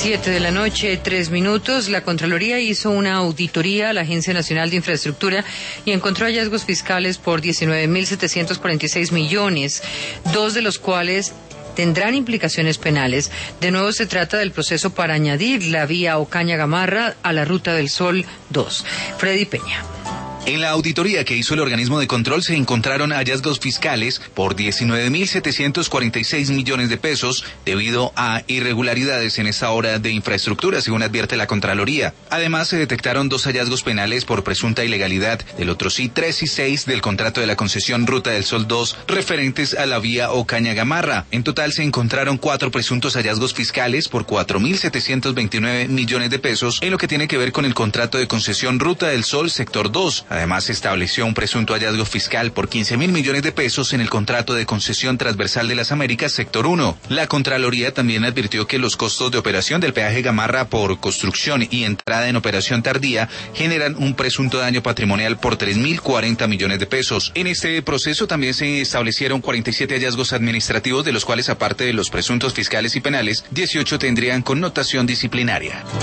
7:03 p.m. La Contraloría hizo una auditoría a la Agencia Nacional de Infraestructura y encontró hallazgos fiscales por 19.746 millones, 2 de los cuales tendrán implicaciones penales. De nuevo se trata del proceso para añadir la vía Ocaña-Gamarra a la Ruta del Sol 2. Freddy Peña. En la auditoría que hizo el organismo de control se encontraron hallazgos fiscales por 19.746 millones de pesos debido a irregularidades en esta obra de infraestructura, según advierte la Contraloría. Además, se detectaron 2 hallazgos penales por presunta ilegalidad del otro sí 3 y 6 del contrato de la concesión Ruta del Sol 2 referentes a la vía Ocaña-Gamarra. En total se encontraron 4 presuntos hallazgos fiscales por 4.729 millones de pesos en lo que tiene que ver con el contrato de concesión Ruta del Sol Sector 2. Además, se estableció un presunto hallazgo fiscal por 15.000 millones de pesos en el contrato de concesión transversal de las Américas Sector 1. La Contraloría también advirtió que los costos de operación del peaje Gamarra por construcción y entrada en operación tardía generan un presunto daño patrimonial por 3.040 millones de pesos. En este proceso también se establecieron 47 hallazgos administrativos, de los cuales, aparte de los presuntos fiscales y penales, 18 tendrían connotación disciplinaria.